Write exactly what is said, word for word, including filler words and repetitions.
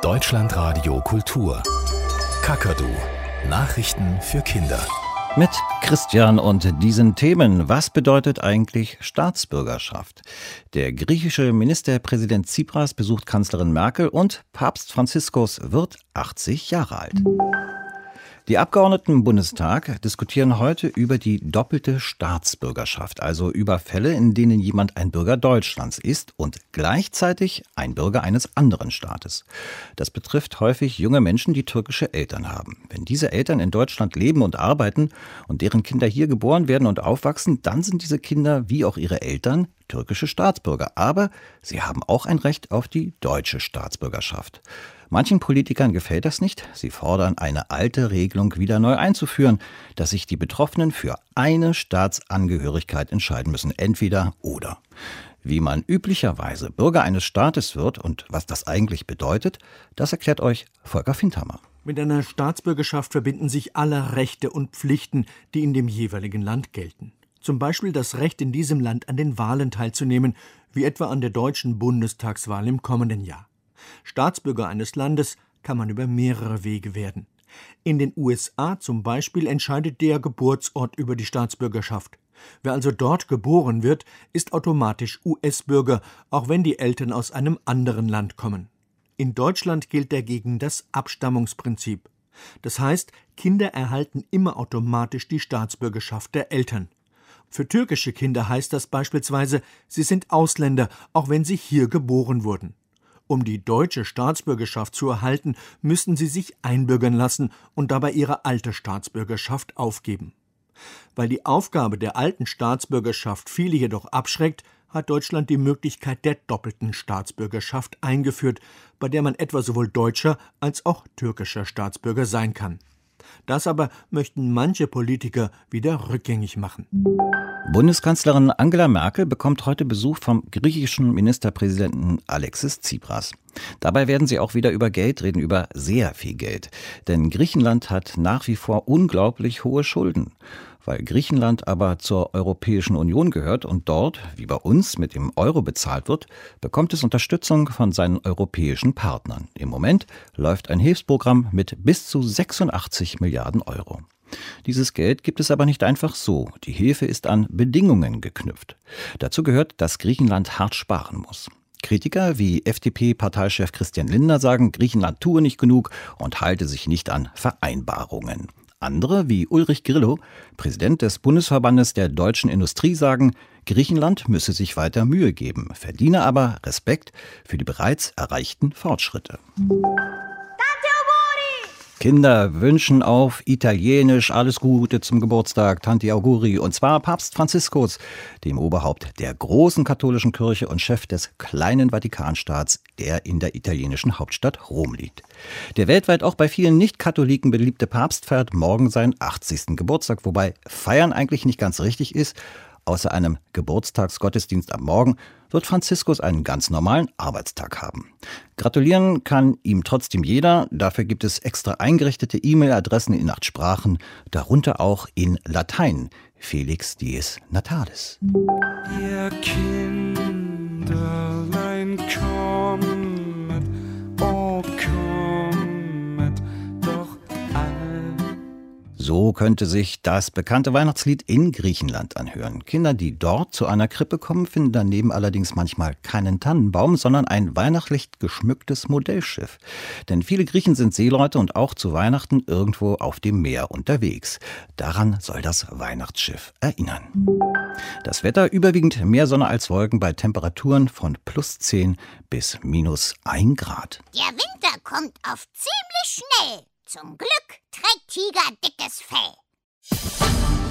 Deutschlandradio Kultur. Kakadu. Nachrichten für Kinder. Mit Christian und diesen Themen. Was bedeutet eigentlich Staatsbürgerschaft? Der griechische Ministerpräsident Tsipras besucht Kanzlerin Merkel und Papst Franziskus wird achtzig Jahre alt. Die Abgeordneten im Bundestag diskutieren heute über die doppelte Staatsbürgerschaft, also über Fälle, in denen jemand ein Bürger Deutschlands ist und gleichzeitig ein Bürger eines anderen Staates. Das betrifft häufig junge Menschen, die türkische Eltern haben. Wenn diese Eltern in Deutschland leben und arbeiten und deren Kinder hier geboren werden und aufwachsen, dann sind diese Kinder, wie auch ihre Eltern, türkische Staatsbürger. Aber sie haben auch ein Recht auf die deutsche Staatsbürgerschaft. Manchen Politikern gefällt das nicht. Sie fordern, eine alte Regelung wieder neu einzuführen, dass sich die Betroffenen für eine Staatsangehörigkeit entscheiden müssen. Entweder oder. Wie man üblicherweise Bürger eines Staates wird und was das eigentlich bedeutet, das erklärt euch Volker Findhammer. Mit einer Staatsbürgerschaft verbinden sich alle Rechte und Pflichten, die in dem jeweiligen Land gelten. Zum Beispiel das Recht, in diesem Land an den Wahlen teilzunehmen, wie etwa an der deutschen Bundestagswahl im kommenden Jahr. Staatsbürger eines Landes kann man über mehrere Wege werden. In den U S A zum Beispiel entscheidet der Geburtsort über die Staatsbürgerschaft. Wer also dort geboren wird, ist automatisch U S-Bürger, auch wenn die Eltern aus einem anderen Land kommen. In Deutschland gilt dagegen das Abstammungsprinzip. Das heißt, Kinder erhalten immer automatisch die Staatsbürgerschaft der Eltern. Für türkische Kinder heißt das beispielsweise, sie sind Ausländer, auch wenn sie hier geboren wurden. Um die deutsche Staatsbürgerschaft zu erhalten, müssen sie sich einbürgern lassen und dabei ihre alte Staatsbürgerschaft aufgeben. Weil die Aufgabe der alten Staatsbürgerschaft viele jedoch abschreckt, hat Deutschland die Möglichkeit der doppelten Staatsbürgerschaft eingeführt, bei der man etwa sowohl deutscher als auch türkischer Staatsbürger sein kann. Das aber möchten manche Politiker wieder rückgängig machen. Bundeskanzlerin Angela Merkel bekommt heute Besuch vom griechischen Ministerpräsidenten Alexis Tsipras. Dabei werden sie auch wieder über Geld reden, über sehr viel Geld. Denn Griechenland hat nach wie vor unglaublich hohe Schulden. Weil Griechenland aber zur Europäischen Union gehört und dort, wie bei uns, mit dem Euro bezahlt wird, bekommt es Unterstützung von seinen europäischen Partnern. Im Moment läuft ein Hilfsprogramm mit bis zu sechsundachtzig Milliarden Euro. Dieses Geld gibt es aber nicht einfach so. Die Hilfe ist an Bedingungen geknüpft. Dazu gehört, dass Griechenland hart sparen muss. Kritiker wie F D P-Parteichef Christian Lindner sagen, Griechenland tue nicht genug und halte sich nicht an Vereinbarungen. Andere, wie Ulrich Grillo, Präsident des Bundesverbandes der deutschen Industrie, sagen, Griechenland müsse sich weiter Mühe geben, verdiene aber Respekt für die bereits erreichten Fortschritte. Kinder wünschen auf Italienisch alles Gute zum Geburtstag, Tanti Auguri, und zwar Papst Franziskus, dem Oberhaupt der großen katholischen Kirche und Chef des kleinen Vatikanstaats, der in der italienischen Hauptstadt Rom liegt. Der weltweit auch bei vielen Nicht-Katholiken beliebte Papst feiert morgen seinen achtzigsten Geburtstag, wobei feiern eigentlich nicht ganz richtig ist. Außer einem Geburtstagsgottesdienst am Morgen wird Franziskus einen ganz normalen Arbeitstag haben. Gratulieren kann ihm trotzdem jeder. Dafür gibt es extra eingerichtete E-Mail-Adressen in acht Sprachen, darunter auch in Latein. Felix dies Natalis. Ihr Kinderlein kommet, oh kommet doch all. So könnte sich das bekannte Weihnachtslied in Griechenland anhören. Kinder, die dort zu einer Krippe kommen, finden daneben allerdings manchmal keinen Tannenbaum, sondern ein weihnachtlich geschmücktes Modellschiff. Denn viele Griechen sind Seeleute und auch zu Weihnachten irgendwo auf dem Meer unterwegs. Daran soll das Weihnachtsschiff erinnern. Das Wetter überwiegend mehr Sonne als Wolken bei Temperaturen von plus zehn bis minus ein Grad. Der Winter kommt auf ziemlich schnell. Zum Glück trägt Tiger dickes Fell.